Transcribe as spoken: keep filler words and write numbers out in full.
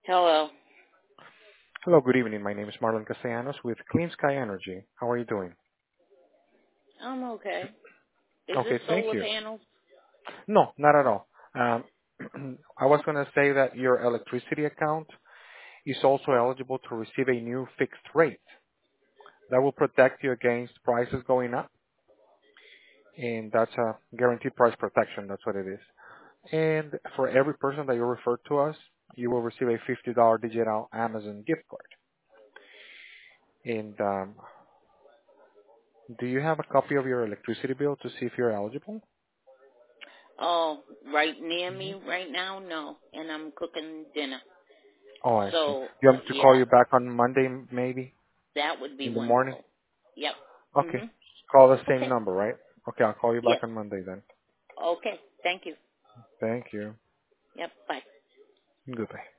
Hello. Hello, good evening. My name is Marlon Castellanos with Clean Sky Energy. How are you doing? I'm okay. Is this Okay, thank solar you. panels? No, not at all. Um, I was going to say that your electricity account is also eligible to receive a new fixed rate that will protect you against prices going up, and that's a guaranteed price protection. That's what it is. And for every person that you refer to us, you will receive a fifty dollars digital Amazon gift card. And um, do you have a copy of your electricity bill to see if you're eligible? Oh, right near me right now? No. And I'm cooking dinner. Oh, I see. So, You want me to call yeah, you back on Monday, maybe that would be in the morning? wonderful. Yep. Okay. Mhm. Call the same Okay. number, right? Okay, I'll call you back Yes. on Monday then. Okay. Thank you. Thank you. Yep. Bye. Goodbye.